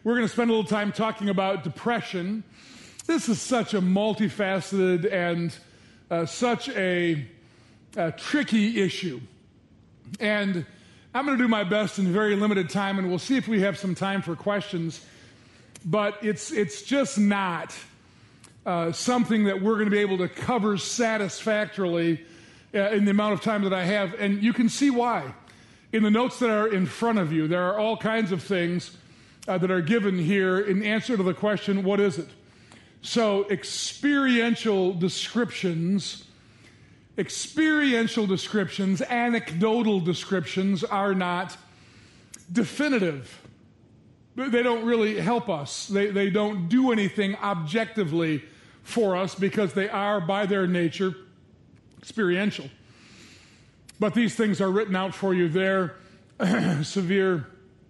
We're going to spend a little time talking about depression. This is such a multifaceted and such a tricky issue. And I'm going to do my best in very limited time, and we'll see if we have some time for questions. But it's just not something that we're going to be able to cover satisfactorily in the amount of time that I have. And you can see why. In the notes that are in front of you, there are all kinds of things that are given here in answer to the question, what is it? So experiential descriptions, anecdotal descriptions are not definitive. They don't really help us. They don't do anything objectively for us because they are, by their nature, experiential. But these things are written out for you there. Severe,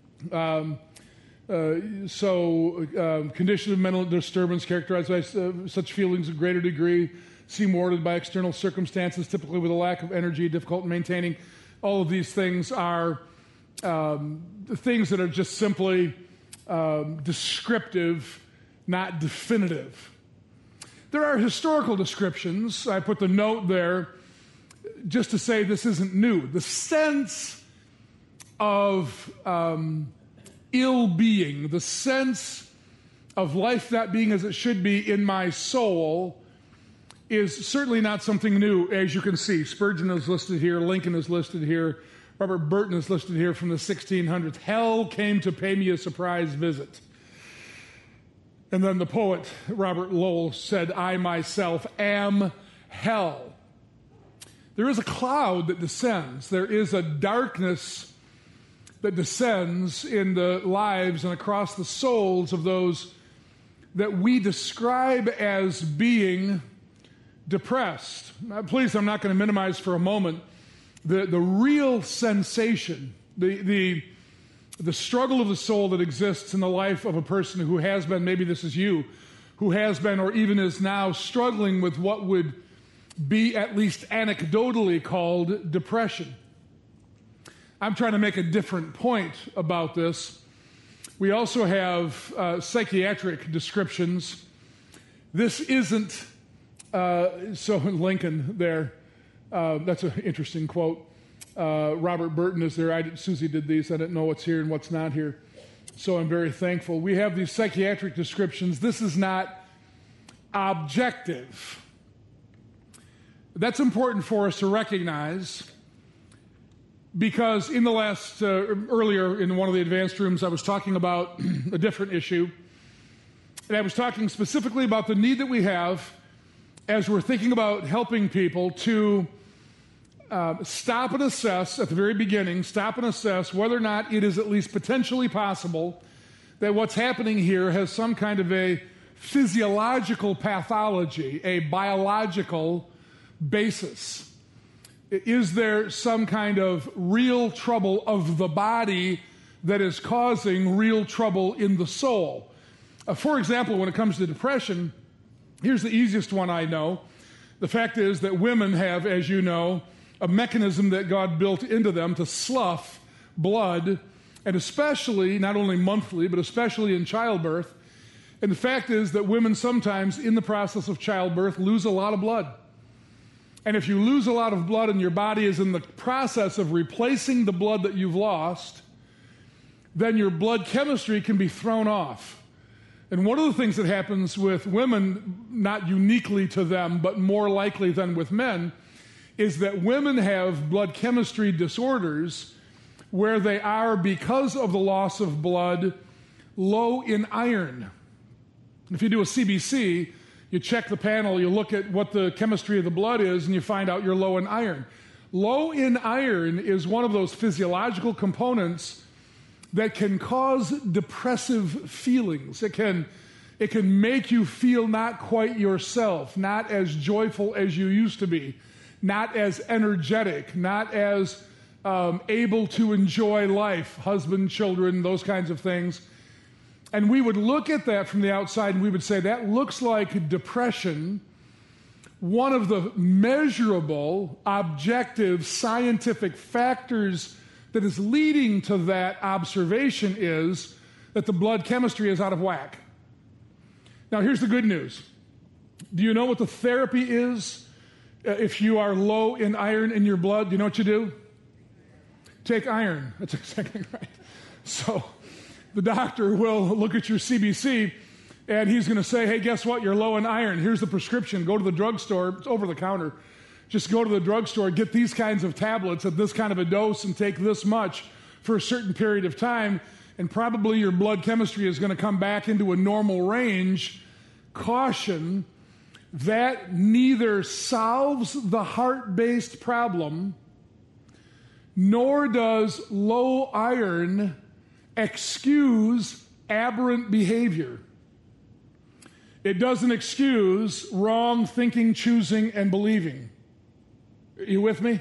condition of mental disturbance characterized by such feelings of greater degree, seem warranted by external circumstances, typically with a lack of energy, difficult in maintaining. All of these things are things that are just simply descriptive, not definitive. There are historical descriptions. I put the note there just to say this isn't new. The sense of ill-being, the sense of life not being as it should be in my soul is certainly not something new, as you can see. Spurgeon is listed here, Lincoln is listed here, Robert Burton is listed here from the 1600s. Hell came to pay me a surprise visit. And then the poet Robert Lowell said, I myself am hell. There is a cloud that descends. There is a darkness that descends in the lives and across the souls of those that we describe as being depressed. Now, please, I'm not going to minimize for a moment the real sensation, the struggle of the soul that exists in the life of a person who has been, maybe this is you, who has been or even is now struggling with what would be at least anecdotally called depression. I'm trying to make a different point about this. We also have psychiatric descriptions. This isn't, so Lincoln there, that's an interesting quote. Robert Burton is there. Susie did these. I didn't know what's here and what's not here. So I'm very thankful. We have these psychiatric descriptions. This is not objective. That's important for us to recognize because in the last, earlier in one of the advanced rooms, I was talking about a different issue. And I was talking specifically about the need that we have as we're thinking about helping people to stop and assess at the very beginning, stop and assess whether or not it is at least potentially possible that what's happening here has some kind of a physiological pathology, a biological basis. Is there some kind of real trouble of the body that is causing real trouble in the soul? For example, when it comes to depression, here's the easiest one I know. The fact is that women have, as you know, a mechanism that God built into them to slough blood, and especially, not only monthly, but especially in childbirth. And the fact is that women sometimes, in the process of childbirth, lose a lot of blood. And if you lose a lot of blood and your body is in the process of replacing the blood that you've lost, then your blood chemistry can be thrown off. And one of the things that happens with women, not uniquely to them, but more likely than with men, is that women have blood chemistry disorders where they are, because of the loss of blood, low in iron. If you do a CBC, you check the panel, you look at what the chemistry of the blood is, and you find out you're low in iron. Low in iron is one of those physiological components that can cause depressive feelings. It can make you feel not quite yourself, not as joyful as you used to be, not as energetic, not as able to enjoy life, husband, children, those kinds of things. And we would look at that from the outside and we would say, that looks like depression. One of the measurable, objective, scientific factors that is leading to that observation is that the blood chemistry is out of whack. Now, here's the good news. Do you know what the therapy is if you are low in iron in your blood? Do you know what you do? Take iron. That's exactly right. So the doctor will look at your CBC, and he's going to say, hey, guess what? You're low in iron. Here's the prescription. Go to the drugstore. It's over the counter. Just go to the drugstore, get these kinds of tablets at this kind of a dose, and take this much for a certain period of time, and probably your blood chemistry is going to come back into a normal range. Caution, that neither solves the heart-based problem, nor does low iron excuse aberrant behavior. It doesn't excuse wrong thinking, choosing, and believing. Are you with me?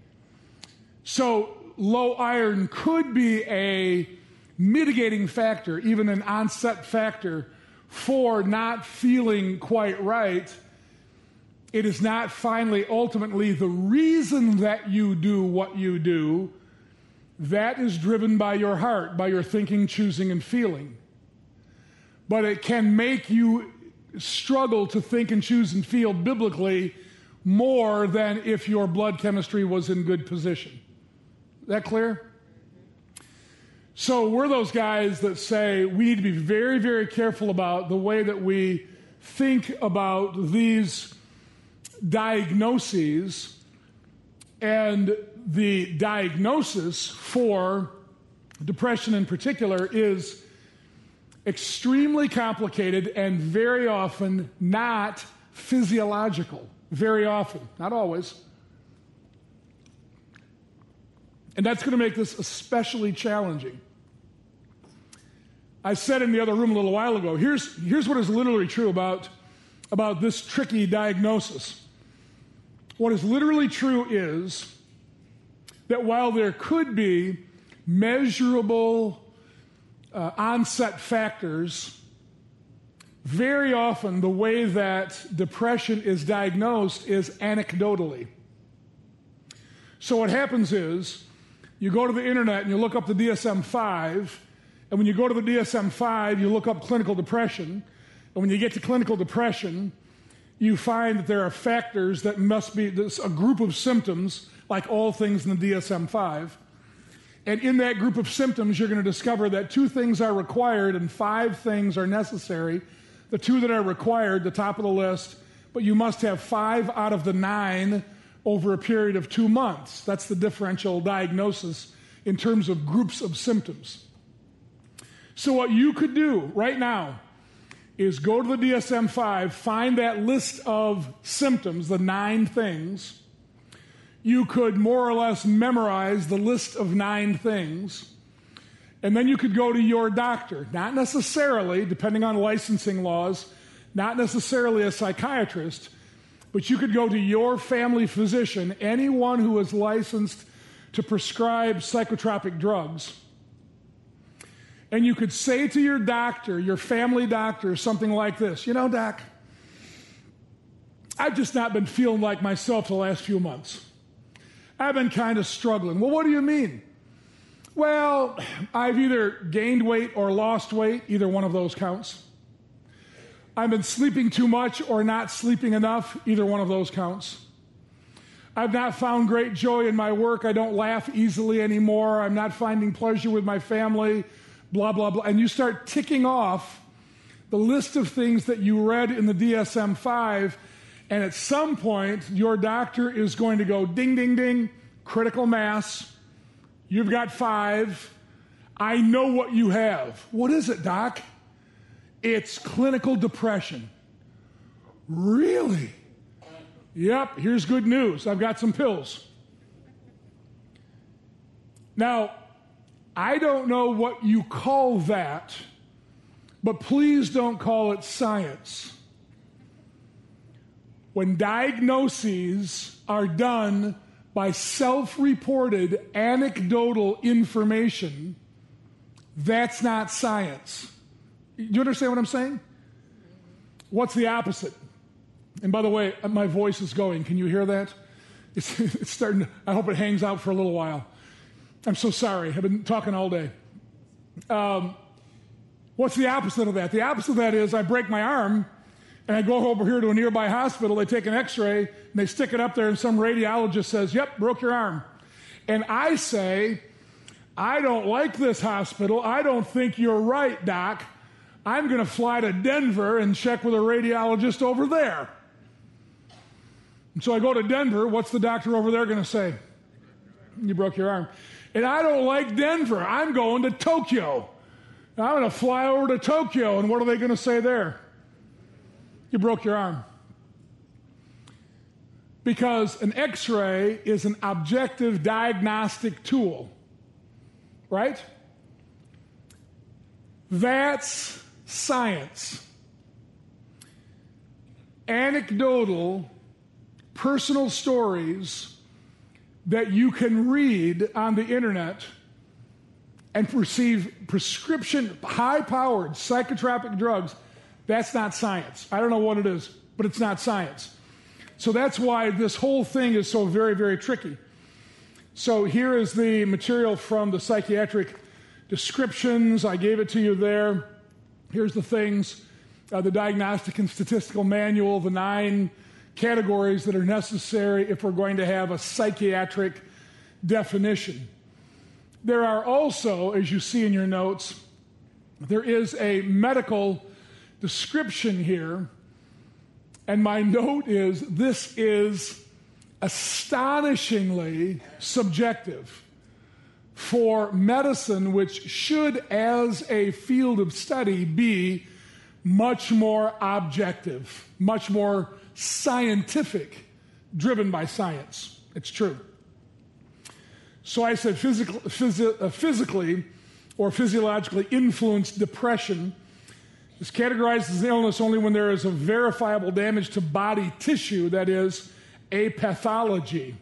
So low iron could be a mitigating factor, even an onset factor for not feeling quite right. It is not finally, ultimately, the reason that you do what you do. That is driven by your heart, by your thinking, choosing, and feeling. But it can make you struggle to think and choose and feel biblically more than if your blood chemistry was in good position. Is that clear? So we're those guys that say we need to be very, very careful about the way that we think about these diagnoses, and the diagnosis for depression in particular is extremely complicated and very often not physiological. Very often, not always. And that's going to make this especially challenging. I said in the other room a little while ago, here's what is literally true about this tricky diagnosis. What is literally true is that while there could be measurable onset factors, very often the way that depression is diagnosed is anecdotally. So what happens is you go to the internet and you look up the DSM-5, and when you go to the DSM-5, you look up clinical depression, and when you get to clinical depression, you find that there are factors that must be a group of symptoms, like all things in the DSM-5. And in that group of symptoms, you're going to discover that 2 things are required and 5 things are necessary. The 2 that are required, the top of the list, but you must have 5 out of the 9 over a period of 2 months. That's the differential diagnosis in terms of groups of symptoms. So what you could do right now is go to the DSM-5, find that list of symptoms, the 9 things. You could more or less memorize the list of 9 things, and then you could go to your doctor, not necessarily, depending on licensing laws, not necessarily a psychiatrist, but you could go to your family physician, anyone who is licensed to prescribe psychotropic drugs, and you could say to your doctor, your family doctor, something like this, you know, Doc, I've just not been feeling like myself the last few months. I've been kind of struggling. Well, what do you mean? Well, I've either gained weight or lost weight. Either one of those counts. I've been sleeping too much or not sleeping enough. Either one of those counts. I've not found great joy in my work. I don't laugh easily anymore. I'm not finding pleasure with my family. Blah, blah, blah. And you start ticking off the list of things that you read in the DSM-5, and at some point, your doctor is going to go, ding, ding, ding, critical mass. You've got 5. I know what you have. What is it, Doc? It's clinical depression. Really? Yep, here's good news. I've got some pills. Now, I don't know what you call that, but please don't call it science. When diagnoses are done by self-reported anecdotal information, that's not science. Do you understand what I'm saying? What's the opposite? And by the way, my voice is going. Can you hear that? It's starting to, I hope it hangs out for a little while. I'm so sorry. I've been talking all day. What's the opposite of that? The opposite of that is I break my arm, and I go over here to a nearby hospital, they take an x-ray, and they stick it up there, and some radiologist says, yep, broke your arm. And I say, I don't like this hospital. I don't think you're right, doc. I'm going to fly to Denver and check with a radiologist over there. And so I go to Denver. What's the doctor over there going to say? You broke your arm. And I don't like Denver. I'm going to Tokyo. I'm going to fly over to Tokyo, and what are they going to say there? You broke your arm. Because an x-ray is an objective diagnostic tool, right? That's science. Anecdotal, personal stories that you can read on the internet and receive prescription, high-powered psychotropic drugs, that's not science. I don't know what it is, but it's not science. So that's why this whole thing is so very, very tricky. So here is the material from the psychiatric descriptions. I gave it to you there. Here's the things, the diagnostic and statistical manual, the 9 categories that are necessary if we're going to have a psychiatric definition. There are also, as you see in your notes, there is a medical description here, and my note is this is astonishingly subjective for medicine, which should, as a field of study, be much more objective, much more scientific, driven by science. It's true. So I said physically or physiologically influenced depression is categorized as an illness only when there is a verifiable damage to body tissue, that is, a pathology.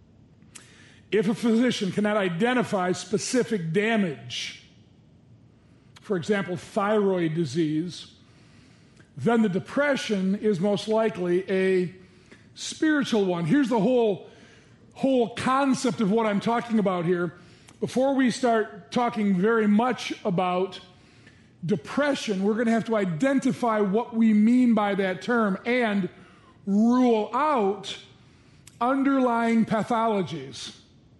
If a physician cannot identify specific damage, for example, thyroid disease, then the depression is most likely a spiritual one. Here's the whole concept of what I'm talking about here. Before we start talking very much about depression, we're going to have to identify what we mean by that term and rule out underlying pathologies.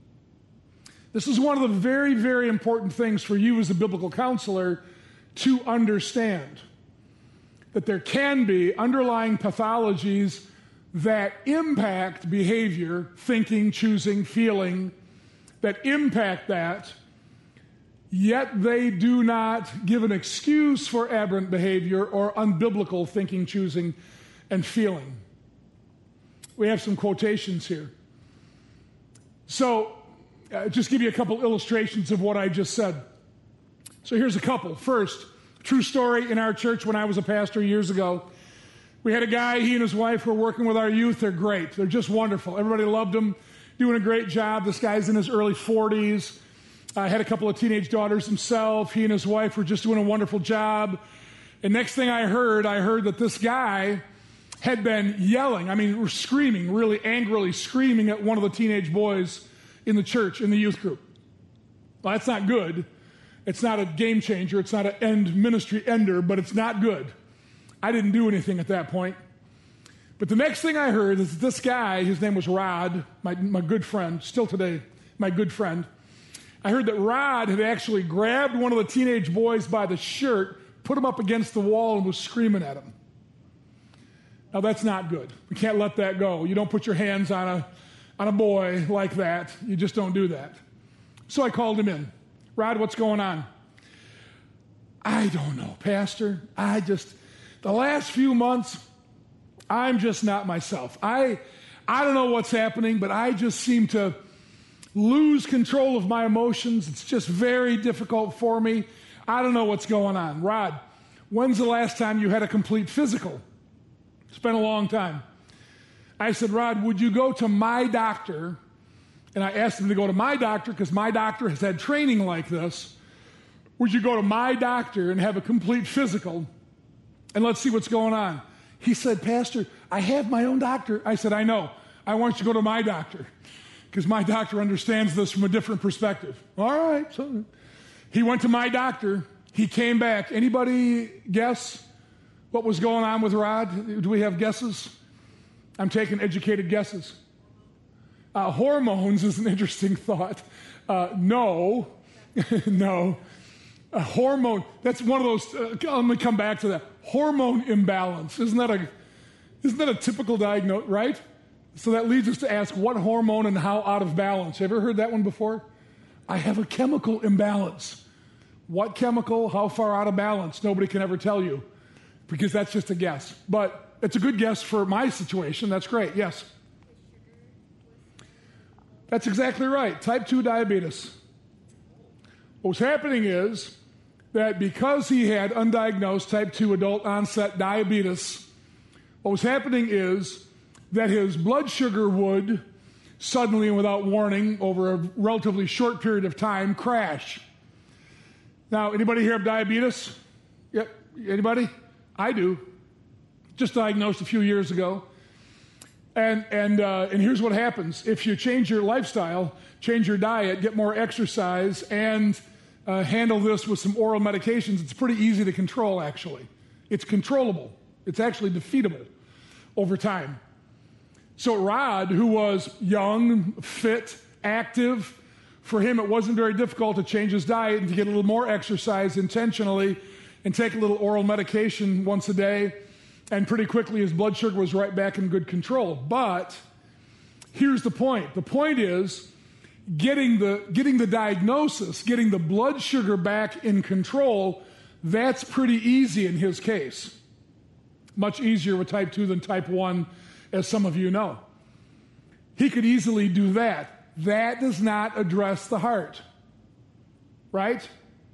This is one of the very, very important things for you as a biblical counselor to understand, that there can be underlying pathologies that impact behavior, thinking, choosing, feeling, that impact that, yet they do not give an excuse for aberrant behavior or unbiblical thinking, choosing, and feeling. We have some quotations here. So, just give you a couple illustrations of what I just said. So here's a couple. First, true story in our church when I was a pastor years ago. We had a guy, he and his wife were working with our youth. They're great. They're just wonderful. Everybody loved him, doing a great job. This guy's in his early 40s. Had a couple of teenage daughters himself. He and his wife were just doing a wonderful job. And next thing I heard that this guy had been yelling, screaming, really angrily screaming at one of the teenage boys in the church, in the youth group. Well, that's not good. It's not a game changer. It's not an ministry ender, but it's not good. I didn't do anything at that point. But the next thing I heard is this guy, his name was Rod, my good friend, still today, my good friend. I heard that Rod had actually grabbed one of the teenage boys by the shirt, put him up against the wall, and was screaming at him. Now, that's not good. We can't let that go. You don't put your hands on a boy like that. You just don't do that. So I called him in. Rod, what's going on? I don't know, Pastor. The last few months, I'm just not myself. I don't know what's happening, but I just seem to lose control of my emotions. It's just very difficult for me. I don't know what's going on. Rod, when's the last time you had a complete physical? It's been a long time. I said, Rod, would you go to my doctor? And I asked him to go to my doctor because my doctor has had training like this. Would you go to my doctor and have a complete physical? And let's see what's going on. He said, Pastor, I have my own doctor. I said, I know. I want you to go to my doctor because my doctor understands this from a different perspective. All right. So he went to my doctor, He came back. Anybody guess what was going on with Rod? Do we have guesses? I'm taking educated guesses. Hormones is an interesting thought. No. No. Hormone, that's one of those, let me come back to that. Hormone imbalance. Isn't that a typical diagnosis, right? So that leads us to ask what hormone and how out of balance. You ever heard that one before? I have a chemical imbalance. What chemical? How far out of balance? Nobody can ever tell you because that's just a guess. But it's a good guess for my situation. That's great. Yes. That's exactly right. Type 2 diabetes. What's happening is that because he had undiagnosed type 2 adult onset diabetes, what was happening is that his blood sugar would suddenly and without warning over a relatively short period of time crash. Now, anybody here have diabetes? Yep. Anybody? I do. Just diagnosed a few years ago. And here's what happens. If you change your lifestyle, change your diet, get more exercise, and handle this with some oral medications, it's pretty easy to control, actually. It's controllable. It's actually defeatable over time. So Rod, who was young, fit, active, for him it wasn't very difficult to change his diet and to get a little more exercise intentionally and take a little oral medication once a day. And pretty quickly his blood sugar was right back in good control. But here's the point. The point is getting the diagnosis, getting the blood sugar back in control, that's pretty easy in his case. Much easier with type 2 than type 1, as some of you know. He could easily do that. That does not address the heart, right?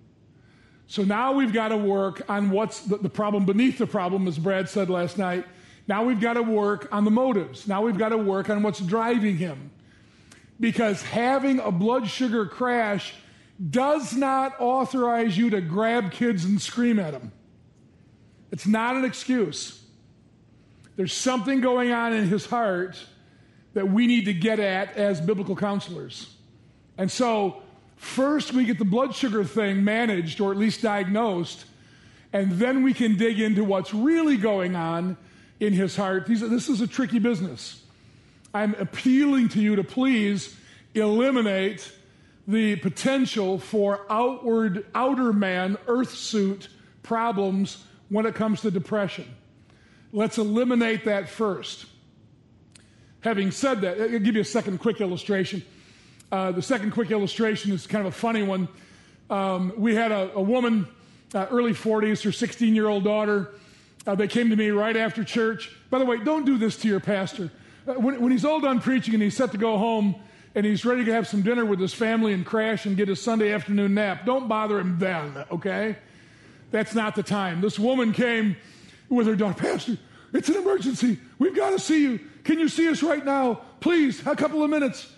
So now we've got to work on what's the problem beneath the problem, as Brad said last night. Now we've got to work on the motives. Now we've got to work on what's driving him. Because having a blood sugar crash does not authorize you to grab kids and scream at them. It's not an excuse. There's something going on in his heart that we need to get at as biblical counselors. And so first we get the blood sugar thing managed or at least diagnosed, and then we can dig into what's really going on in his heart. This is a tricky business. I'm appealing to you to please eliminate the potential for outer man, earth suit problems when it comes to depression. Let's eliminate that first. Having said that, I'll give you a second quick illustration. The second quick illustration is kind of a funny one. We had a woman, early 40s, her 16-year-old daughter. They came to me right after church. By the way, don't do this to your pastor. When he's all done preaching and he's set to go home and he's ready to have some dinner with his family and crash and get his Sunday afternoon nap, don't bother him then, okay? That's not the time. This woman came with her daughter. Pastor, it's an emergency. We've got to see you. Can you see us right now? Please, a couple of minutes.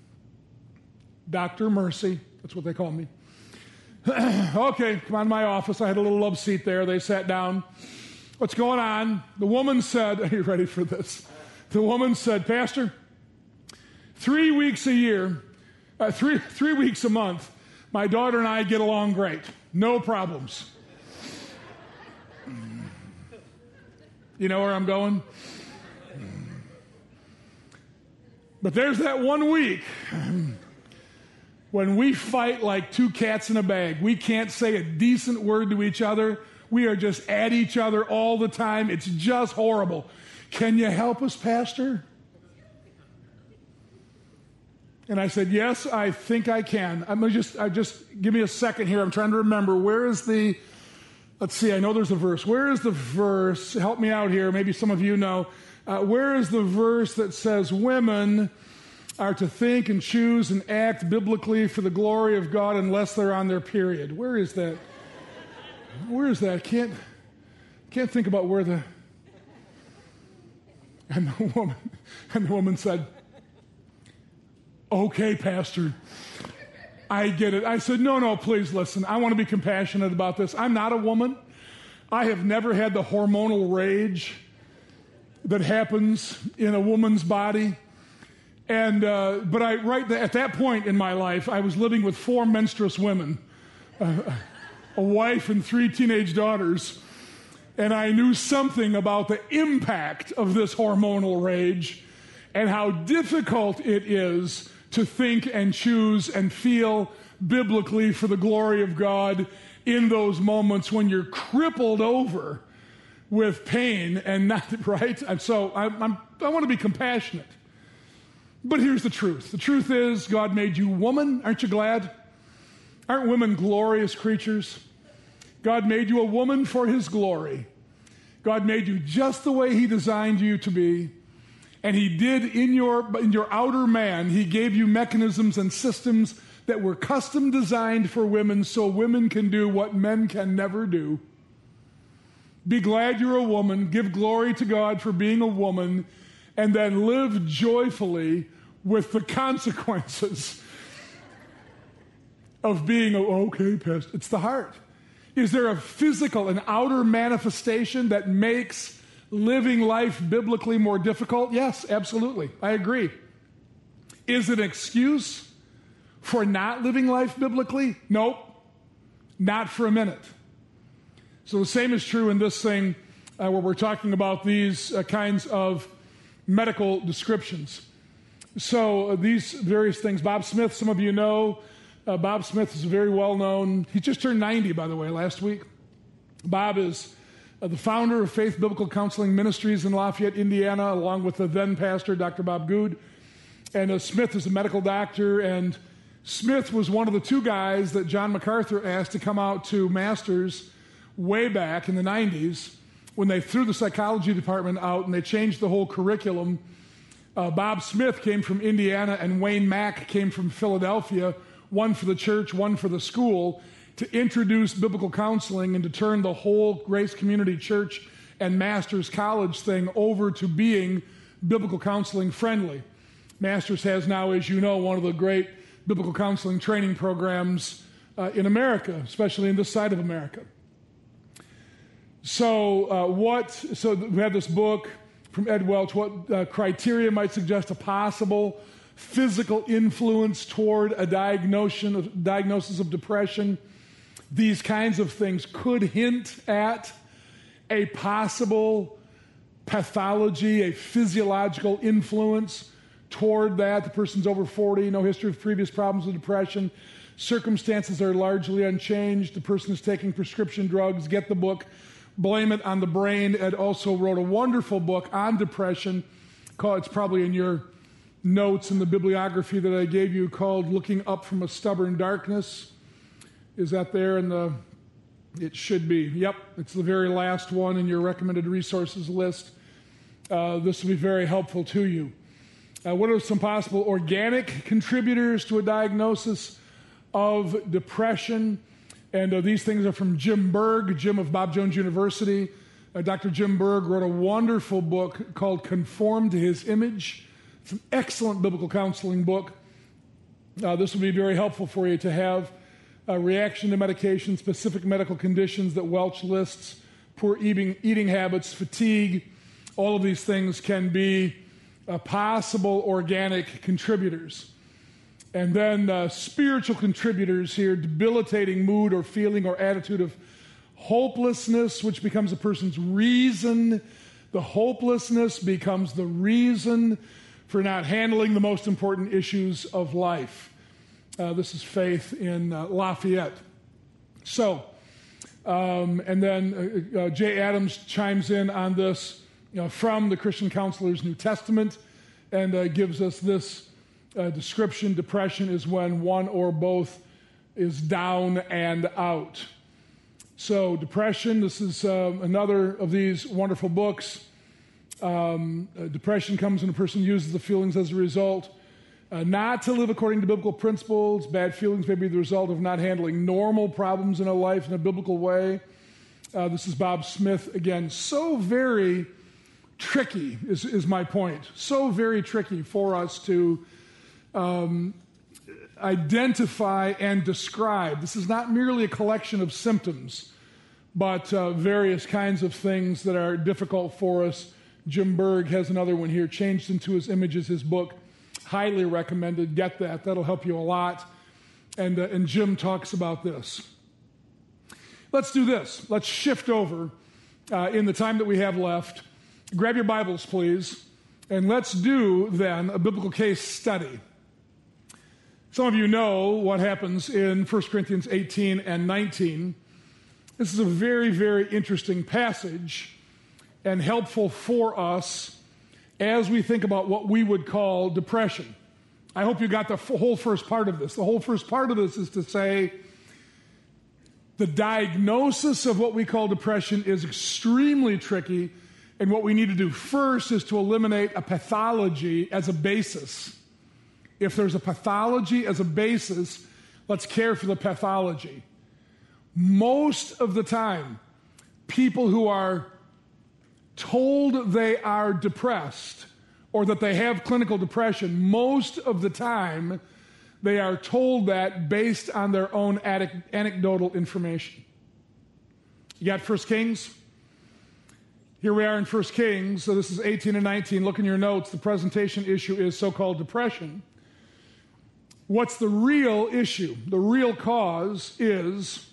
Dr. Mercy, that's what they call me. Okay, come on to my office. I had a little love seat there. They sat down. What's going on? The woman said, are you ready for this? The woman said, Pastor, 3 weeks a year, 3 weeks a month, my daughter and I get along great. No problems. You know where I'm going? But there's that 1 week when we fight like two cats in a bag. We can't say a decent word to each other. We are just at each other all the time. It's just horrible. Can you help us, Pastor? And I said, yes, I think I can. Just give me a second here. I'm trying to remember. Where is let's see, I know there's a verse. Where is the verse? Help me out here. Maybe some of you know. Where is the verse that says women are to think and choose and act biblically for the glory of God unless they're on their period? Where is that? Where is that? Can't think about where the... And the woman said, okay, Pastor, I get it. I said, no, please listen. I want to be compassionate about this. I'm not a woman. I have never had the hormonal rage that happens in a woman's body. And but at that point in my life, I was living with 4 menstruous women. a wife and 3 teenage daughters, and I knew something about the impact of this hormonal rage and how difficult it is to think and choose and feel biblically for the glory of God in those moments when you're crippled over with pain and not, right? And so I want to be compassionate. But here's the truth. The truth is God made you woman. Aren't you glad? Aren't women glorious creatures? God made you a woman for his glory. God made you just the way he designed you to be. And he did in your outer man, he gave you mechanisms and systems that were custom designed for women so women can do what men can never do. Be glad you're a woman, give glory to God for being a woman, and then live joyfully with the consequences of being, okay, Pastor. It's the heart. Is there a physical, an outer manifestation that makes living life biblically more difficult? Yes, absolutely. I agree. Is it an excuse for not living life biblically? Nope. Not for a minute. So the same is true in this thing where we're talking about these kinds of medical descriptions. So these various things, Bob Smith, some of you know, Bob Smith is very well known. He just turned 90, by the way, last week. Bob is the founder of Faith Biblical Counseling Ministries in Lafayette, Indiana, along with the then pastor, Dr. Bob Good. And Smith is a medical doctor, and Smith was one of the 2 guys that John MacArthur asked to come out to Masters way back in the 90s when they threw the psychology department out and they changed the whole curriculum. Bob Smith came from Indiana and Wayne Mack came from Philadelphia, one for the church, one for the school, to introduce biblical counseling and to turn the whole Grace Community Church and Masters College thing over to being biblical counseling friendly. Masters has now, as you know, one of the great biblical counseling training programs in America, especially in this side of America. So we have this book from Ed Welch, what criteria might suggest a possible physical influence toward a diagnosis of depression. These kinds of things could hint at a possible pathology, a physiological influence toward that. The person's over 40, no history of previous problems with depression. Circumstances are largely unchanged. The person is taking prescription drugs. Get the book, Blame It on the Brain. Ed also wrote a wonderful book on depression. It's probably in your notes in the bibliography that I gave you, called Looking Up from a Stubborn Darkness. Is that there in the... It should be. Yep, it's the very last one in your recommended resources list. This will be very helpful to you. What are some possible organic contributors to a diagnosis of depression? And these things are from Jim Berg, Jim of Bob Jones University. Dr. Jim Berg wrote a wonderful book called Conform to His Image. It's an excellent biblical counseling book. This will be very helpful for you to have. Reaction to medication, specific medical conditions that Welch lists, poor eating habits, fatigue, all of these things can be possible organic contributors. And then spiritual contributors here, debilitating mood or feeling or attitude of hopelessness, which becomes a person's reason. The hopelessness becomes the reason for not handling the most important issues of life. This is Faith in Lafayette. So, and then Jay Adams chimes in on this from the Christian Counselor's New Testament and gives us this description. Depression is when one or both is down and out. So depression, this is another of these wonderful books. Depression comes when a person uses the feelings as a result. Not to live according to biblical principles. Bad feelings may be the result of not handling normal problems in a life in a biblical way. This is Bob Smith again. So very tricky is my point. So very tricky for us to identify and describe. This is not merely a collection of symptoms, but various kinds of things that are difficult for us. Jim Berg has another one here, Changed into His Images, his book. Highly recommended. Get that. That'll help you a lot. And Jim talks about this. let's do this. Let's shift over in the time that we have left. Grab your Bibles, please, and let's do then a biblical case study. Some of you know what happens in 1 Corinthians 18 and 19. This is a very, very interesting passage and helpful for us as we think about what we would call depression. I hope you got the whole first part of this. The whole first part of this is to say the diagnosis of what we call depression is extremely tricky, and what we need to do first is to eliminate a pathology as a basis. If there's a pathology as a basis, let's care for the pathology. Most of the time, people who are told they are depressed or that they have clinical depression, most of the time they are told that based on their own anecdotal information. You got 1 Kings? Here we are in 1 Kings, so this is 18 and 19. Look in your notes. The presentation issue is so-called depression. What's the real issue? The real cause is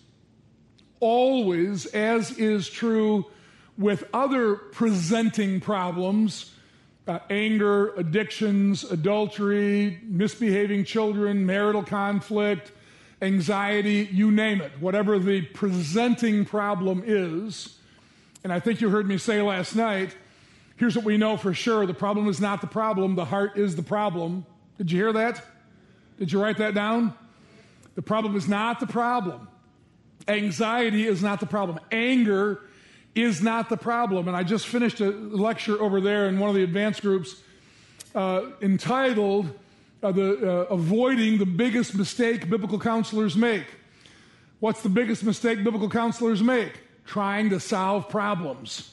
always, as is true with other presenting problems, anger, addictions, adultery, misbehaving children, marital conflict, anxiety, you name it, whatever the presenting problem is. And I think you heard me say last night, here's what we know for sure. The problem is not the problem. The heart is the problem. Did you hear that? Did you write that down? The problem is not the problem. Anxiety is not the problem. Anger is not the problem. And I just finished a lecture over there in one of the advanced groups entitled Avoiding the Biggest Mistake Biblical Counselors Make. What's the biggest mistake biblical counselors make? Trying to solve problems.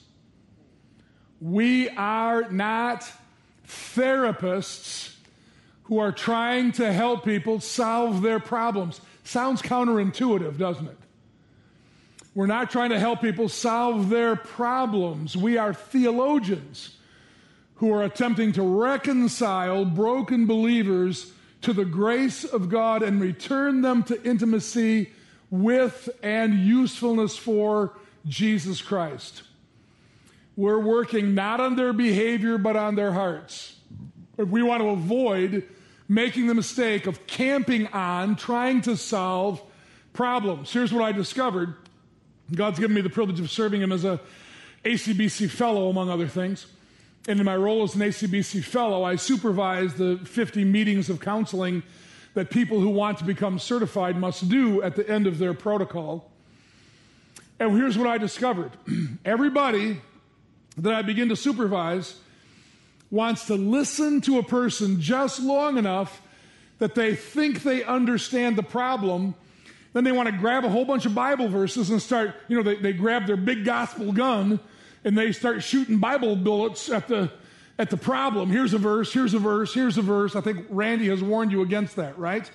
We are not therapists who are trying to help people solve their problems. Sounds counterintuitive, doesn't it? We're not trying to help people solve their problems. We are theologians who are attempting to reconcile broken believers to the grace of God and return them to intimacy with and usefulness for Jesus Christ. We're working not on their behavior, but on their hearts. We want to avoid making the mistake of camping on trying to solve problems. Here's what I discovered. God's given me the privilege of serving him as a ACBC fellow, among other things. And in my role as an ACBC fellow, I supervise the 50 meetings of counseling that people who want to become certified must do at the end of their protocol. And here's what I discovered. Everybody that I begin to supervise wants to listen to a person just long enough that they think they understand the problem. Then they want to grab a whole bunch of Bible verses and start, they grab their big gospel gun and they start shooting Bible bullets at the problem. Here's a verse, here's a verse, here's a verse. I think Randy has warned you against that, right?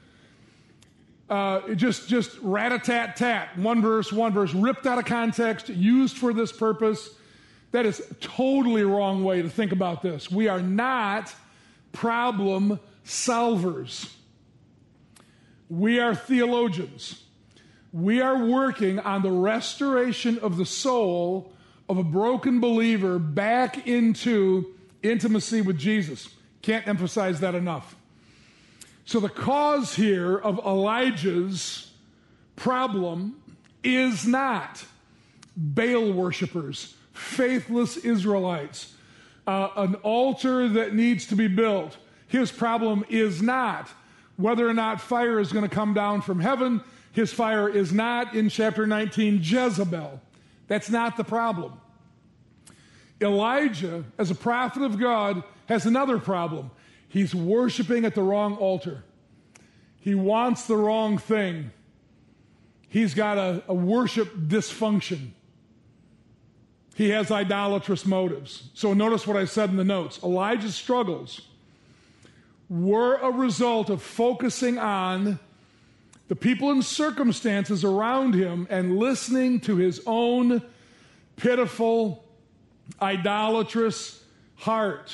Just rat-a-tat-tat, one verse, ripped out of context, used for this purpose. That is a totally wrong way to think about this. We are not problem solvers. We are theologians. We are working on the restoration of the soul of a broken believer back into intimacy with Jesus. Can't emphasize that enough. So the cause here of Elijah's problem is not Baal worshipers, faithless Israelites, an altar that needs to be built. His problem is not whether or not fire is going to come down from heaven. His fire is not, in chapter 19, Jezebel. That's not the problem. Elijah, as a prophet of God, has another problem. He's worshiping at the wrong altar. He wants the wrong thing. He's got a worship dysfunction. He has idolatrous motives. So notice what I said in the notes. Elijah's struggles were a result of focusing on the people and circumstances around him and listening to his own pitiful, idolatrous heart.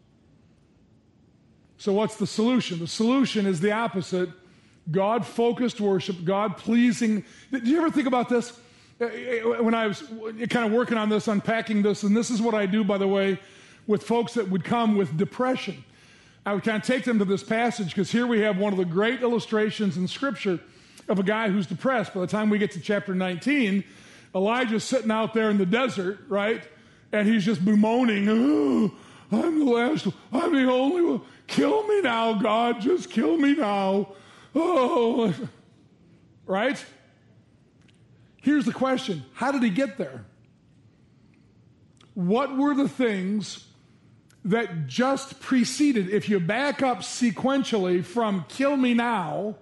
So what's the solution? The solution is the opposite. God-focused worship, God-pleasing. Did you ever think about this? when I was kind of working on this, unpacking this, and this is what I do, by the way, with folks that would come with depression. I would kind of take them to this passage because here we have one of the great illustrations in Scripture of a guy who's depressed. By the time we get to chapter 19, Elijah's sitting out there in the desert, right? And he's just bemoaning, oh, I'm the last one. I'm the only one. Kill me now, God. Just kill me now. Oh, right? Here's the question. How did he get there? What were the things that just preceded? If you back up sequentially from kill me now,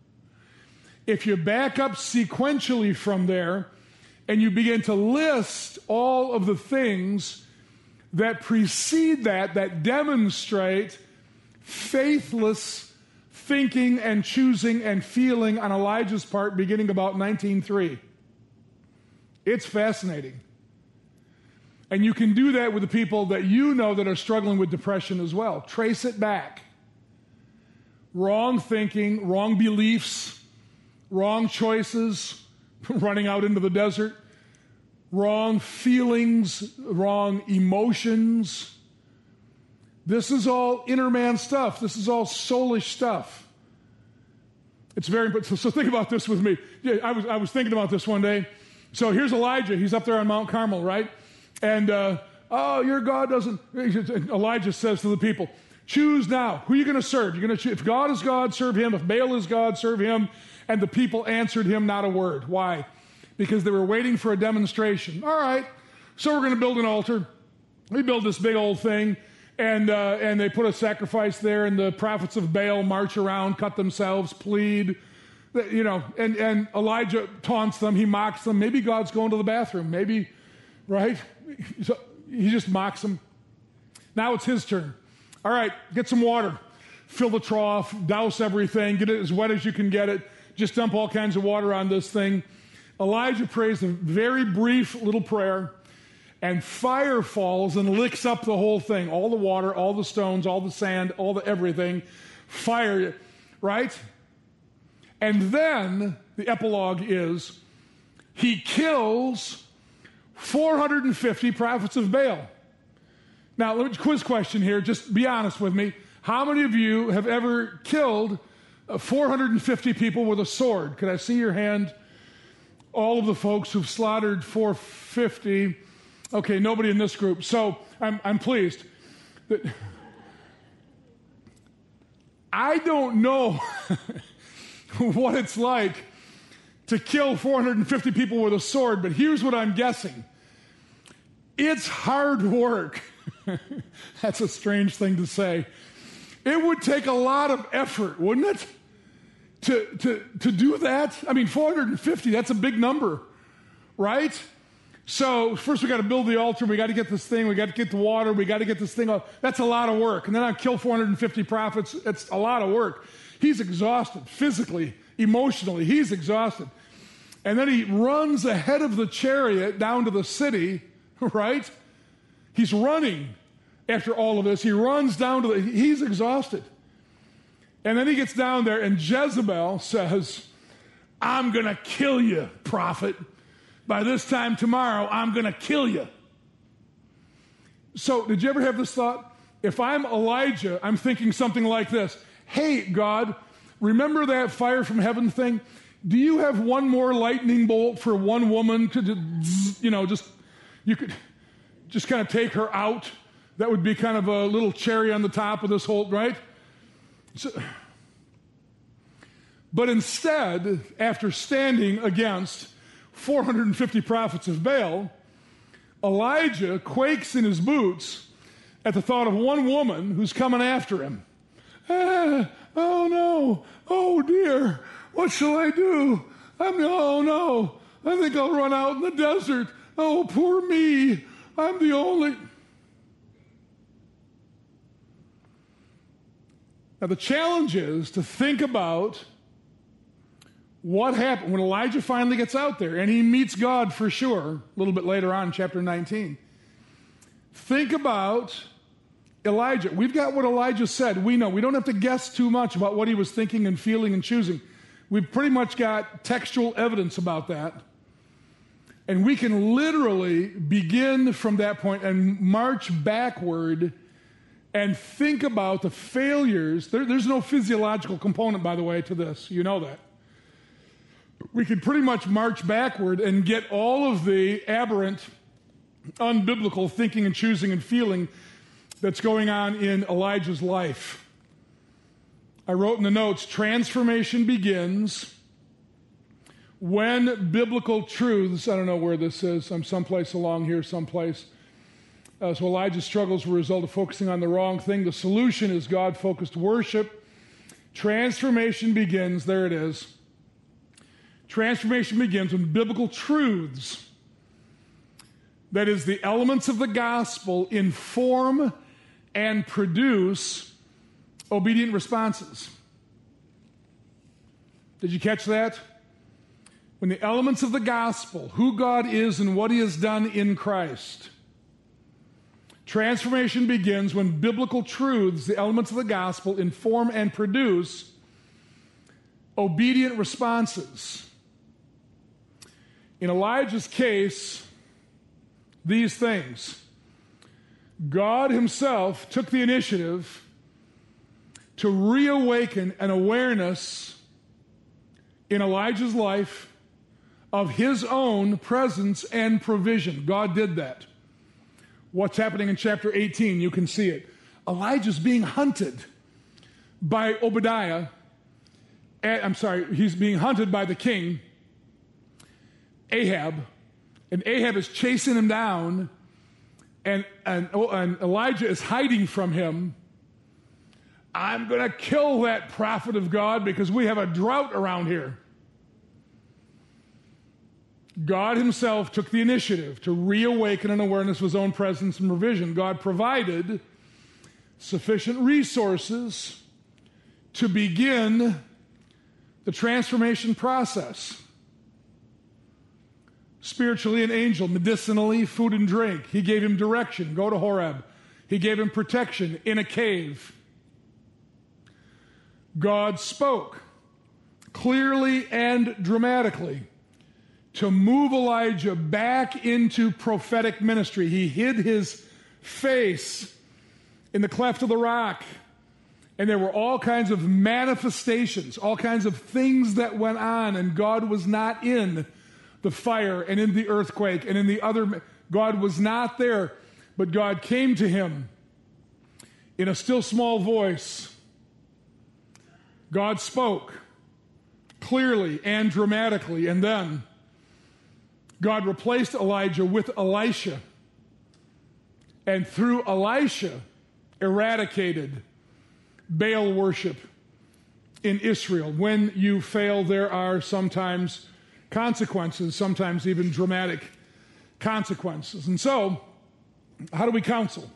if you back up sequentially from there and you begin to list all of the things that precede that demonstrate faithless thinking and choosing and feeling on Elijah's part beginning about 19:3. It's fascinating. And you can do that with the people that you know that are struggling with depression as well. Trace it back. Wrong thinking, wrong beliefs, wrong choices, running out into the desert, wrong feelings, wrong emotions. This is all inner man stuff. This is all soulish stuff. It's very important. So think about this with me. Yeah, I was thinking about this one day. So here's Elijah. He's up there on Mount Carmel, right? And, your God doesn't... Elijah says to the people, choose now. Who are you going to serve? You're going to if God is God, serve him. If Baal is God, serve him. And the people answered him not a word. Why? Because they were waiting for a demonstration. All right, so we're going to build an altar. We build this big old thing, and they put a sacrifice there, and the prophets of Baal march around, cut themselves, plead. And Elijah taunts them. He mocks them. Maybe God's going to the bathroom. Maybe, right? So he just mocks them. Now it's his turn. All right, get some water. Fill the trough. Douse everything. Get it as wet as you can get it. Just dump all kinds of water on this thing. Elijah prays a very brief little prayer, and fire falls and licks up the whole thing. All the water, all the stones, all the sand, all the everything. Fire, right? And then the epilogue is he kills 450 prophets of Baal. Now, let me quiz question here. Just be honest with me. How many of you have ever killed 450 people with a sword? Could I see your hand? All of the folks who've slaughtered 450. Okay, nobody in this group. So I'm pleased that I don't know what it's like to kill 450 people with a sword, but here's what I'm guessing. It's hard work. That's a strange thing to say. It would take a lot of effort, wouldn't it? To do that? I mean, 450, that's a big number, right? So first we got to build the altar, we got to get this thing, we got to get the water, we got to get this thing up. That's a lot of work. And then I kill 450 prophets. It's a lot of work. He's exhausted physically, emotionally. He's exhausted. And then he runs ahead of the chariot down to the city, right? He's running after all of this. He runs down to he's exhausted. And then he gets down there, and Jezebel says, I'm going to kill you, prophet. By this time tomorrow, I'm going to kill you. So did you ever have this thought? If I'm Elijah, I'm thinking something like this. Hey, God, remember that fire from heaven thing? Do you have one more lightning bolt for one woman to, you could just kind of take her out? That would be kind of a little cherry on the top of this whole, right? So, but instead, after standing against 450 prophets of Baal, Elijah quakes in his boots at the thought of one woman who's coming after him. Oh no, oh dear, what shall I do? Oh no, I think I'll run out in the desert. Oh, poor me, I'm the only... Now the challenge is to think about what happened when Elijah finally gets out there and he meets God for sure, a little bit later on in chapter 19. Think about Elijah. We've got what Elijah said. We know. We don't have to guess too much about what he was thinking and feeling and choosing. We've pretty much got textual evidence about that. And we can literally begin from that point and march backward and think about the failures. There's no physiological component, by the way, to this. You know that. We can pretty much march backward and get all of the aberrant, unbiblical thinking and choosing and feeling that's going on in Elijah's life. I wrote in the notes, transformation begins when biblical truths, I don't know where this is, I'm someplace along here, someplace. So Elijah's struggles were a result of focusing on the wrong thing. The solution is God-focused worship. Transformation begins, there it is. Transformation begins when biblical truths, that is, the elements of the gospel, inform and produce obedient responses. Did you catch that? When the elements of the gospel, who God is and what he has done in Christ, transformation begins when biblical truths, the elements of the gospel, inform and produce obedient responses. In Elijah's case, these things. God himself took the initiative to reawaken an awareness in Elijah's life of his own presence and provision. God did that. What's happening in chapter 18? You can see it. Elijah's being hunted by Obadiah. He's being hunted by the king, Ahab, and Ahab is chasing him down, and Elijah is hiding from him. I'm going to kill that prophet of God because we have a drought around here. God himself took the initiative to reawaken an awareness of his own presence and provision. God provided sufficient resources to begin the transformation process. Spiritually, an angel, medicinally, food and drink. He gave him direction, go to Horeb. He gave him protection in a cave. God spoke clearly and dramatically to move Elijah back into prophetic ministry. He hid his face in the cleft of the rock, and there were all kinds of manifestations, all kinds of things that went on, and God was not in the fire and in the earthquake and in the other. God was not there, but God came to him in a still small voice. God spoke clearly and dramatically, and then God replaced Elijah with Elisha, and through Elisha eradicated Baal worship in Israel. When you fail, there are sometimes consequences, sometimes even dramatic consequences. And so, how do we counsel?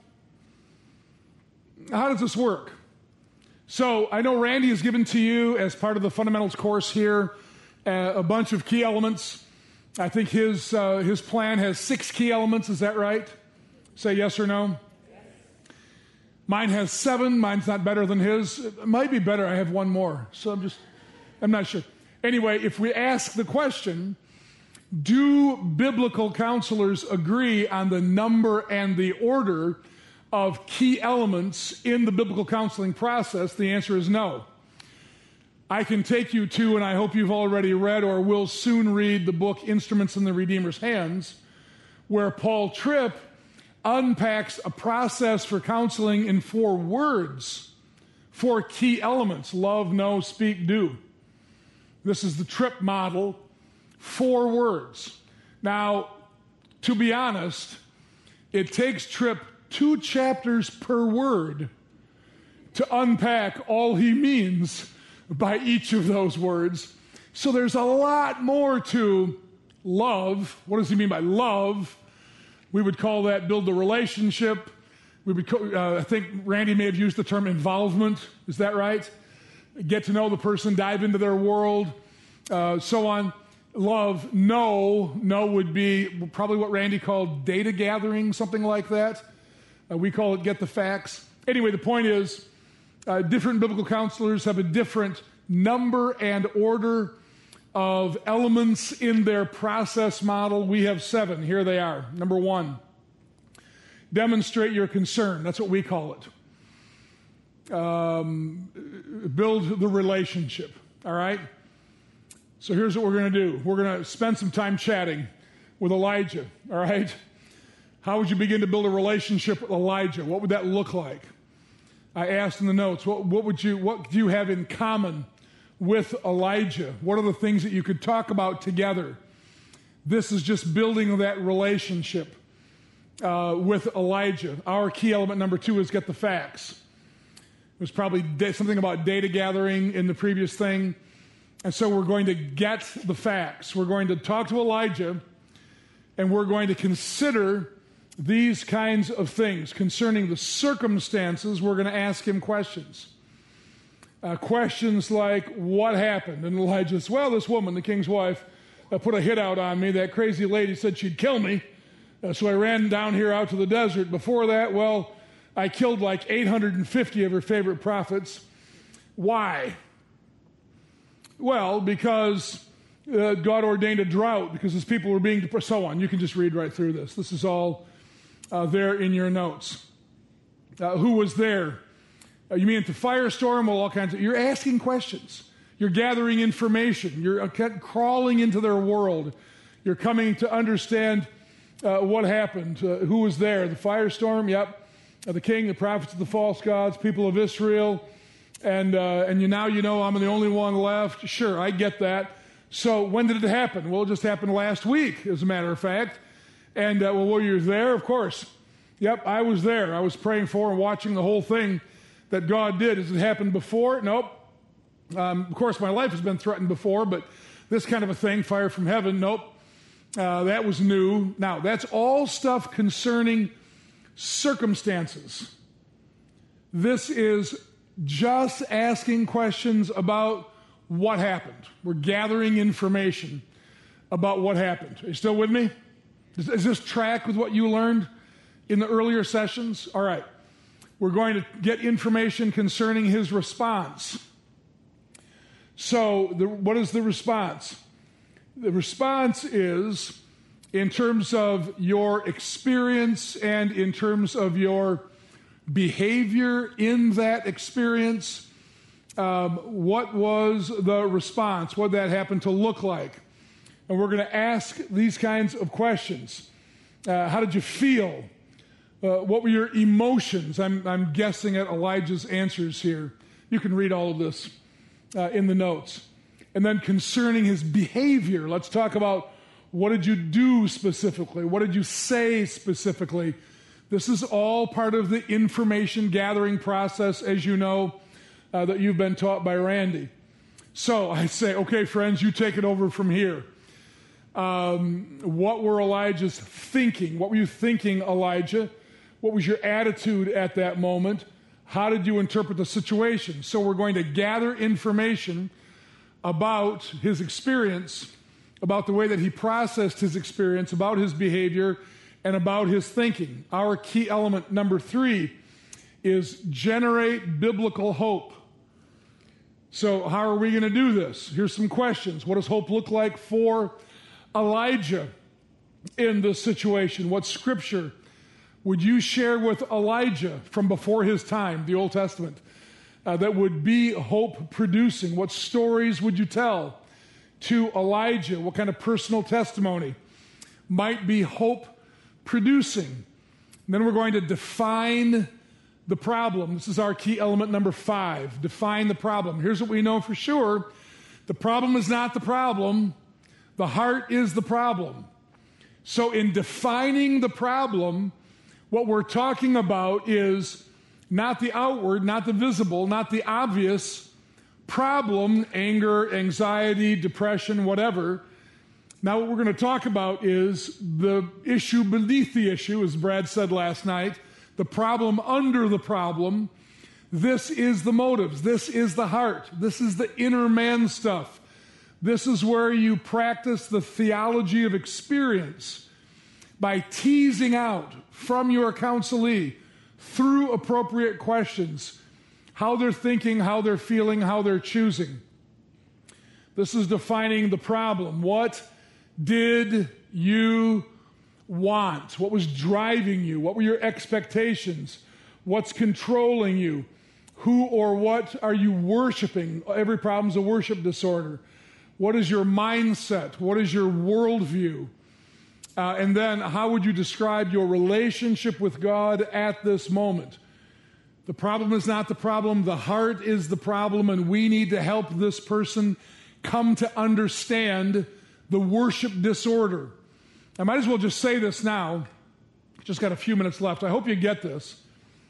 How does this work? So, I know Randy has given to you, as part of the fundamentals course here, a bunch of key elements. I think his plan has 6 key elements. Is that right? Say yes or no. Yes. Mine has 7. Mine's not better than his. It might be better. I have one more. So I'm not sure. Anyway, if we ask the question, do biblical counselors agree on the number and the order of key elements in the biblical counseling process? The answer is no. I can take you to, and I hope you've already read or will soon read, the book Instruments in the Redeemer's Hands, where Paul Tripp unpacks a process for counseling in 4 words, 4 key elements: love, know, speak, do. This is the Tripp model, 4 words. Now, to be honest, it takes Tripp 2 chapters per word to unpack all he means by each of those words. So there's a lot more to love. What does he mean by love? We would call that build the relationship. We would, I think Randy may have used the term involvement. Is that right? Get to know the person, dive into their world, so on. Love, know would be probably what Randy called data gathering, something like that. We call it get the facts. Anyway, the point is, different biblical counselors have a different number and order of elements in their process model. We have 7. Here they are. Number 1, demonstrate your concern. That's what we call it. Build the relationship. All right? So here's what we're going to do. We're going to spend some time chatting with Elijah. All right? How would you begin to build a relationship with Elijah? What would that look like? I asked in the notes, what do you have in common with Elijah? What are the things that you could talk about together? This is just building that relationship with Elijah. Our key element number 2 is get the facts. It was probably something about data gathering in the previous thing. And so we're going to get the facts. We're going to talk to Elijah, and we're going to consider these kinds of things concerning the circumstances. We're going to ask him questions. Questions like, what happened? And Elijah says, well, this woman, the king's wife, put a hit out on me. That crazy lady said she'd kill me. So I ran down here out to the desert. Before that, well, I killed like 850 of her favorite prophets. Why? Well, because God ordained a drought, because his people were being depressed, so on. You can just read right through this. This is all there in your notes. Who was there? You mean at the firestorm? Well, all kinds of... You're asking questions. You're gathering information. You're crawling into their world. You're coming to understand what happened. Who was there? The firestorm? Yep. The king, the prophets of the false gods, people of Israel. And now you know I'm the only one left. Sure, I get that. So when did it happen? Well, it just happened last week, as a matter of fact. And, well, were you there? Of course. Yep, I was there. I was praying for and watching the whole thing that God did. Has it happened before? Nope. Of course, my life has been threatened before, but this kind of a thing, fire from heaven, nope. That was new. Now, that's all stuff concerning circumstances. This is just asking questions about what happened. We're gathering information about what happened. Are you still with me? Does this track with what you learned in the earlier sessions? All right. We're going to get information concerning his response. So, what is the response? The response is, in terms of your experience and in terms of your behavior in that experience, what was the response? What did that happen to look like? And we're going to ask these kinds of questions. How did you feel? What were your emotions? I'm guessing at Elijah's answers here. You can read all of this in the notes. And then concerning his behavior, let's talk about what did you do specifically? What did you say specifically? This is all part of the information gathering process, as you know, that you've been taught by Randy. So I say, okay, friends, you take it over from here. What were Elijah's thinking? What were you thinking, Elijah? What was your attitude at that moment? How did you interpret the situation? So we're going to gather information about his experience, about the way that he processed his experience, about his behavior, and about his thinking. Our key element number 3 is generate biblical hope. So how are we going to do this? Here's some questions. What does hope look like for Elijah in this situation? What scripture would you share with Elijah from before his time, the Old Testament, that would be hope-producing? What stories would you tell to Elijah? What kind of personal testimony might be hope-producing? Then we're going to define the problem. This is our key element number 5. Define the problem. Here's what we know for sure. The problem is not the problem. The heart is the problem. So in defining the problem, what we're talking about is not the outward, not the visible, not the obvious problem, anger, anxiety, depression, whatever. Now what we're going to talk about is the issue beneath the issue, as Brad said last night, the problem under the problem. This is the motives. This is the heart. This is the inner man stuff. This is where you practice the theology of experience by teasing out from your counselee through appropriate questions how they're thinking, how they're feeling, how they're choosing. This is defining the problem. What did you want? What was driving you? What were your expectations? What's controlling you? Who or what are you worshiping? Every problem's a worship disorder. What is your mindset? What is your worldview? And then how would you describe your relationship with God at this moment? The problem is not the problem. The heart is the problem, and we need to help this person come to understand the worship disorder. I might as well just say this now. Just got a few minutes left. I hope you get this.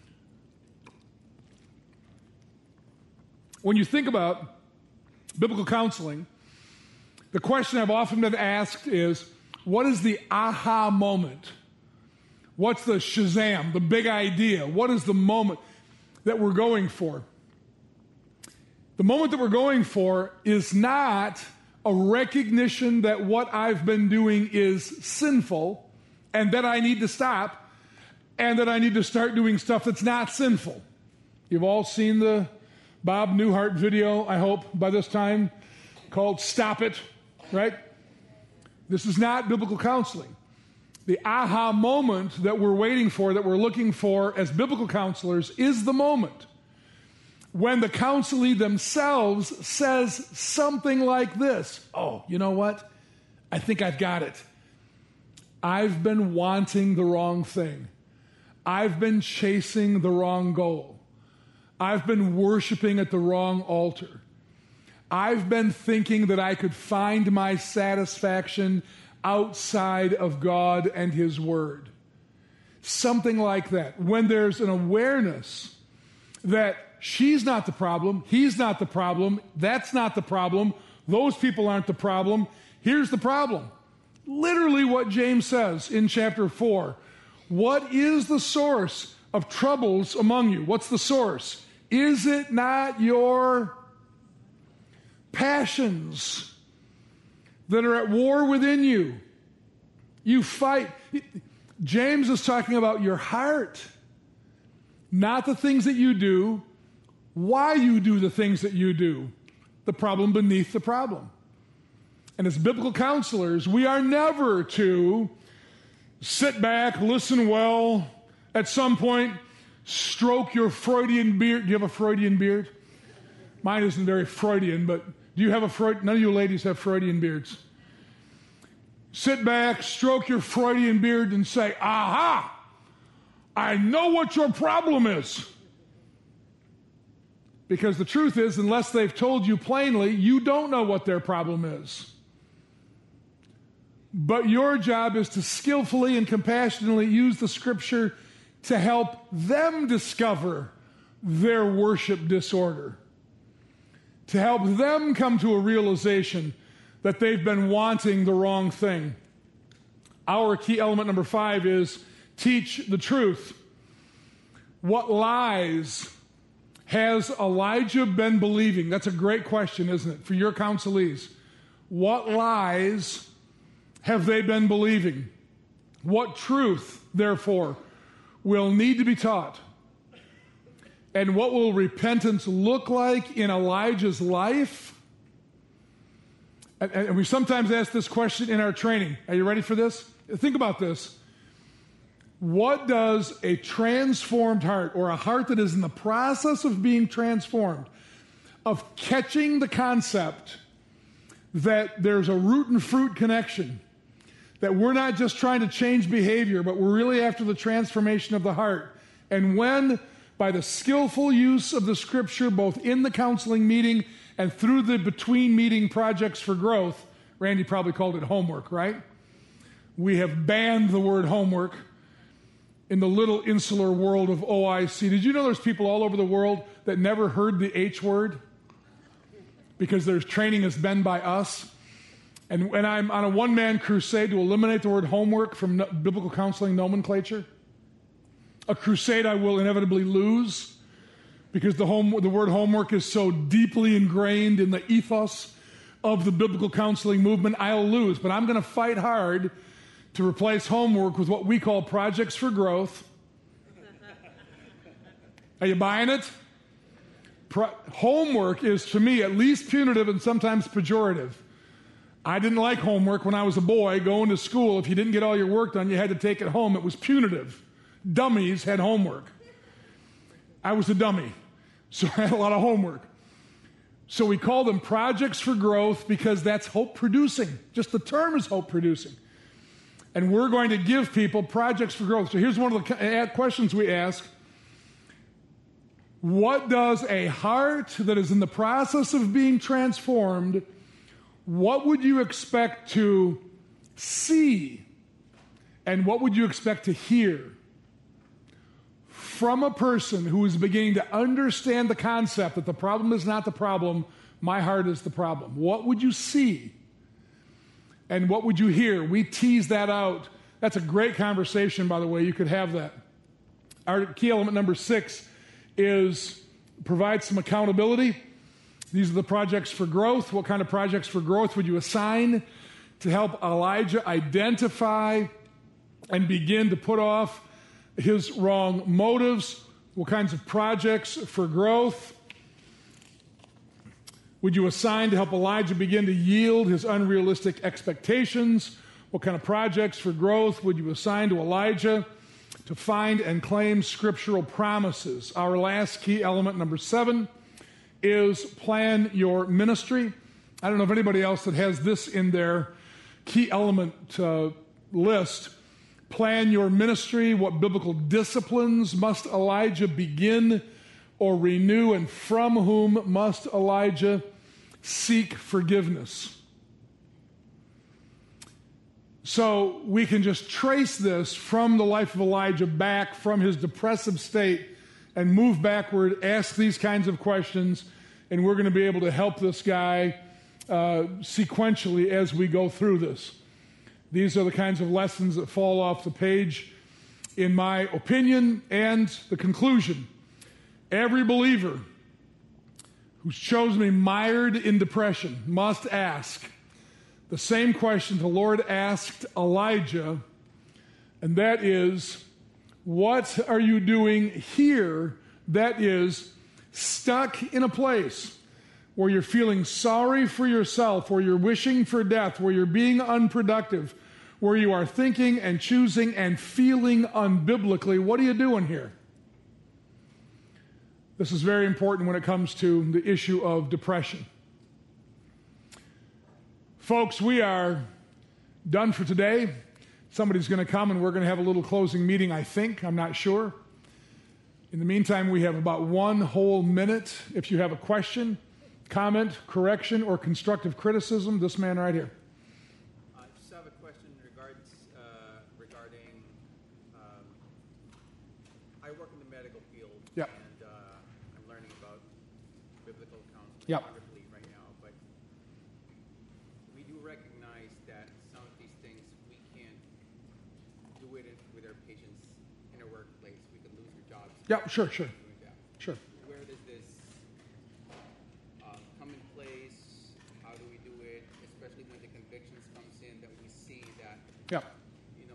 When you think about biblical counseling, the question I've often been asked is, what is the aha moment? What's the Shazam, the big idea? What is the moment that we're going for? The moment that we're going for is not a recognition that what I've been doing is sinful and that I need to stop and that I need to start doing stuff that's not sinful. You've all seen the Bob Newhart video, I hope, by this time, called Stop It, right? This is not biblical counseling. The aha moment that we're waiting for, that we're looking for as biblical counselors, is the moment when the counselee themselves says something like this. Oh, you know what? I think I've got it. I've been wanting the wrong thing. I've been chasing the wrong goal. I've been worshiping at the wrong altar. I've been thinking that I could find my satisfaction outside of God and His Word. Something like that. When there's an awareness that she's not the problem, he's not the problem, that's not the problem, those people aren't the problem, here's the problem. Literally what James says in chapter 4. What is the source of troubles among you? What's the source? Is it not your passions that are at war within you? You fight. James is talking about your heart, not the things that you do, why you do the things that you do, the problem beneath the problem. And as biblical counselors, we are never to sit back, listen well, at some point, stroke your Freudian beard. Do you have a Freudian beard? Mine isn't very Freudian, but do you have a Freud? None of you ladies have Freudian beards. Sit back, stroke your Freudian beard and say, aha, I know what your problem is. Because the truth is, unless they've told you plainly, you don't know what their problem is. But your job is to skillfully and compassionately use the Scripture to help them discover their worship disorder, to help them come to a realization that they've been wanting the wrong thing. Our key element number 5 is teach the truth. What lies has Elijah been believing? That's a great question, isn't it, for your counselees? What lies have they been believing? What truth, therefore, will need to be taught? And what will repentance look like in Elijah's life? And we sometimes ask this question in our training. Are you ready for this? Think about this. What does a transformed heart, or a heart that is in the process of being transformed, of catching the concept that there's a root and fruit connection, that we're not just trying to change behavior, but we're really after the transformation of the heart. And when, by the skillful use of the Scripture, both in the counseling meeting and through the between-meeting projects for growth, Randy probably called it homework, right? We have banned the word homework in the little insular world of OIC. Did you know there's people all over the world that never heard the H word? Because their training has been by us. And I'm on a one-man crusade to eliminate the word homework from biblical counseling nomenclature. A crusade I will inevitably lose because the word homework is so deeply ingrained in the ethos of the biblical counseling movement. I'll lose, but I'm going to fight hard to replace homework with what we call projects for growth. Are you buying it? Homework is, to me, at least punitive and sometimes pejorative. I didn't like homework when I was a boy going to school. If you didn't get all your work done, you had to take it home. It was punitive. Dummies had homework. I was a dummy, so I had a lot of homework. So we call them projects for growth because that's hope producing. Just the term is hope producing. And we're going to give people projects for growth. So here's one of the questions we ask. What does a heart that is in the process of being transformed, what would you expect to see and what would you expect to hear from a person who is beginning to understand the concept that the problem is not the problem, my heart is the problem? What would you see? And what would you hear? We tease that out. That's a great conversation, by the way. You could have that. Our key element number 6 is provide some accountability. These are the projects for growth. What kind of projects for growth would you assign to help Elijah identify and begin to put off his wrong motives? What kinds of projects for growth would you assign to help Elijah begin to yield his unrealistic expectations? What kind of projects for growth would you assign to Elijah to find and claim scriptural promises? Our last key element, number 7, is plan your ministry. I don't know of anybody else that has this in their key element list. Plan your ministry. What biblical disciplines must Elijah begin or renew, and from whom must Elijah seek forgiveness? So we can just trace this from the life of Elijah back from his depressive state and move backward, ask these kinds of questions, and we're going to be able to help this guy sequentially as we go through this. These are the kinds of lessons that fall off the page, in my opinion, and the conclusion. Every believer who's chosen to be mired in depression must ask the same question the Lord asked Elijah, and that is, what are you doing here that is stuck in a place where you're feeling sorry for yourself, where you're wishing for death, where you're being unproductive, where you are thinking and choosing and feeling unbiblically? What are you doing here? This is very important when it comes to the issue of depression. Folks, we are done for today. Somebody's going to come and we're going to have a little closing meeting, I think. I'm not sure. In the meantime, we have about 1 whole minute. If you have a question, comment, correction, or constructive criticism, this man right here. I just have a question regarding I work in the medical field, Yep. and I'm learning about biblical counseling Yep. wonderfully right now, but we do recognize that some of these things we can't do it with our patients in a workplace. We could lose our jobs. Yeah, sure. doing that. Sure. Where does this come in place? How do we do it? Especially when the convictions comes in, that we see that, Yeah. you know,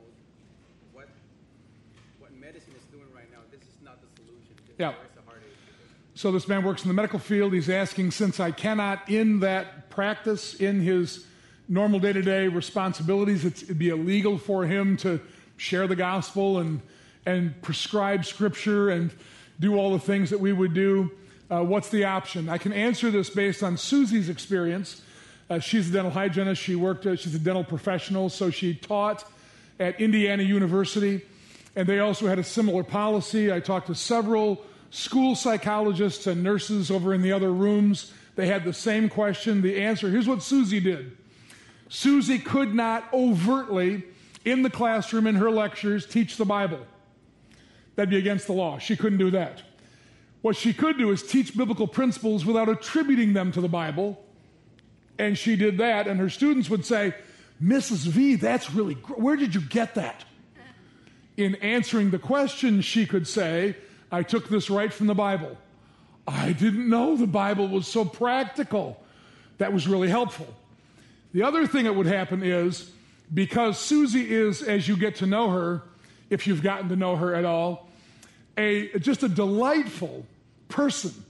what medicine is doing right now, this is not the solution. Yeah. There's a heart issue. So this man works in the medical field. He's asking, since I cannot in that practice, in his normal day-to-day responsibilities, it'd be illegal for him to share the gospel and prescribe scripture and do all the things that we would do. What's the option? I can answer this based on Susie's experience. She's a dental hygienist. She's a dental professional, so she taught at Indiana University, and they also had a similar policy. I talked to several school psychologists and nurses over in the other rooms. They had the same question. The answer, here's what Susie did. Susie could not overtly, in the classroom, in her lectures, teach the Bible. That'd be against the law. She couldn't do that. What she could do is teach biblical principles without attributing them to the Bible. And she did that, and her students would say, Mrs. V, that's really where did you get that? In answering the question, she could say, I took this right from the Bible. I didn't know the Bible was so practical. That was really helpful. The other thing that would happen is, because Susie is, as you get to know her, if you've gotten to know her at all, just a delightful person.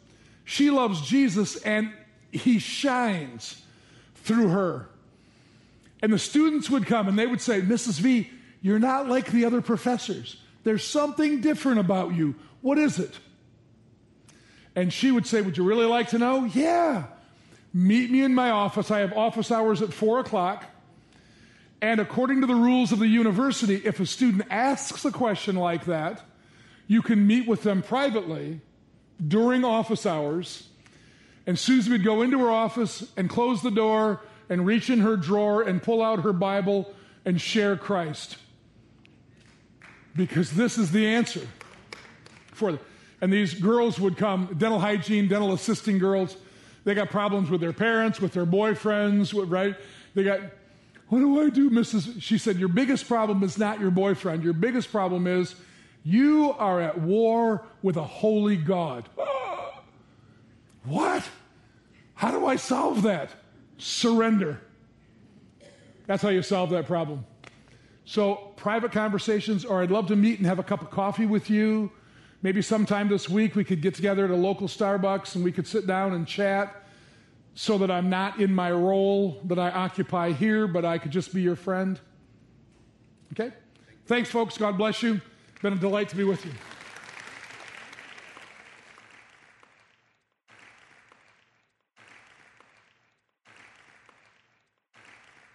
She loves Jesus, and he shines through her. And the students would come and they would say, Mrs. V, you're not like the other professors. There's something different about you. What is it? And she would say, would you really like to know? Yeah. Meet me in my office. I have office hours at 4 o'clock. And according to the rules of the university, if a student asks a question like that, you can meet with them privately during office hours. And Susie would go into her office and close the door and reach in her drawer and pull out her Bible and share Christ. Because this is the answer for them. And these girls would come, dental hygiene, dental assisting girls. They got problems with their parents, with their boyfriends, right? They got, what do I do, Mrs.? She said, your biggest problem is not your boyfriend. Your biggest problem is you are at war with a holy God. What? How do I solve that? Surrender. That's how you solve that problem. So private conversations, or I'd love to meet and have a cup of coffee with you. Maybe sometime this week we could get together at a local Starbucks and we could sit down and chat so that I'm not in my role that I occupy here, but I could just be your friend. Okay? Thanks, folks. God bless you. It's been a delight to be with you.